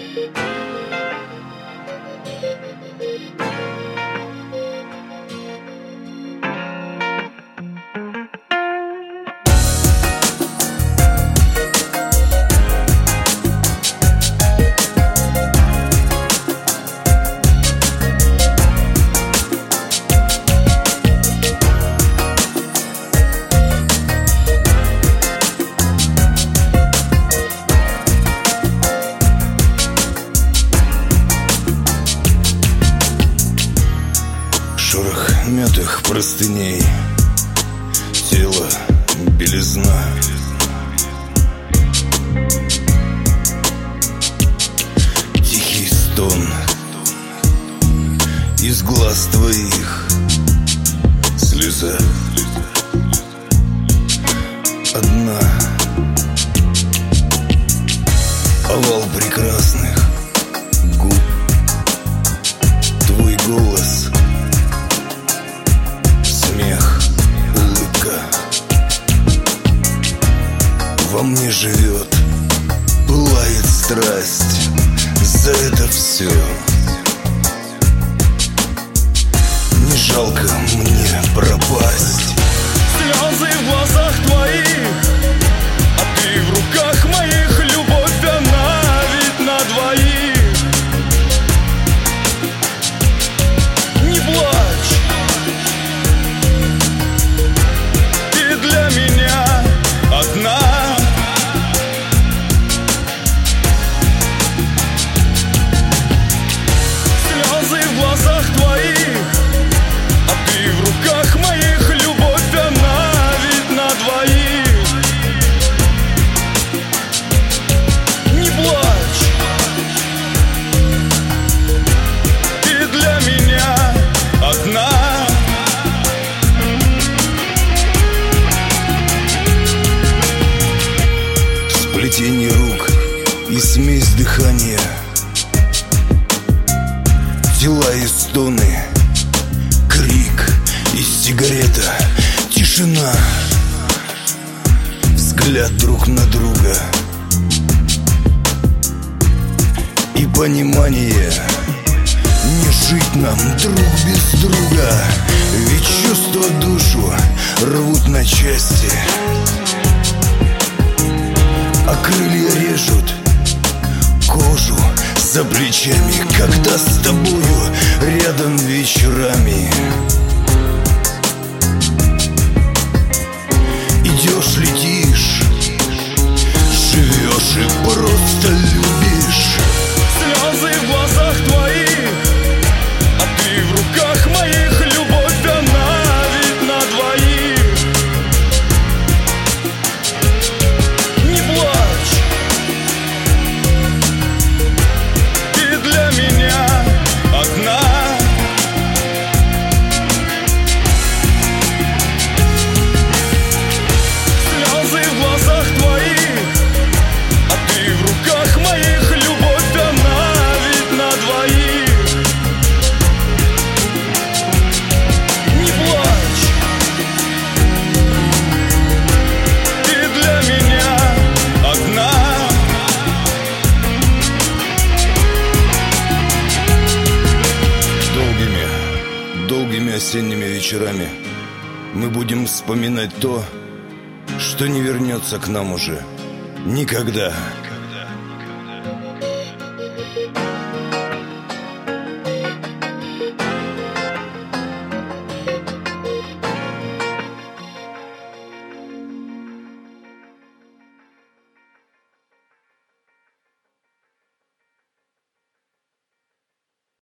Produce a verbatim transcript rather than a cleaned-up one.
Шорох мятых простыней, тело белизна. Тихий стон из глаз твоих, слеза одна. Овал прекрасных губ, твой голос, смех, улыбка. Во мне живет, пылает страсть. За это все не жалко мне пропасть. Слезы в глазах твоих, а ты в руках моих. Любовь, она ведь на двоих. Не плачь, ты для меня одна. Слезы в глазах твоих, а ты в руках моих. Любовь, она ведь на двоих. Не плачь, ты для меня одна. Сплетение рук и смесь дыхания, тела и стоны, крик и сигарета, тишина, взгляд друг на друга и понимание. Не жить нам друг без друга, ведь чувства душу рвут на части, а крылья режут кожу за плечами, когда с тобою рядом вечерами. Идешь, летишь, живешь и просто любишь. Слезы в глазах твоих, а ты в руках моих. Любовь, она ведь на двоих. Не плачь, ты для меня одна. Слезы в глазах твоих, а ты в руках моих. Любовь, она ведь на двоих. Не плачь, ты для меня одна. Долгими, долгими осенними вечерами мы будем вспоминать то, что не вернется к нам уже никогда.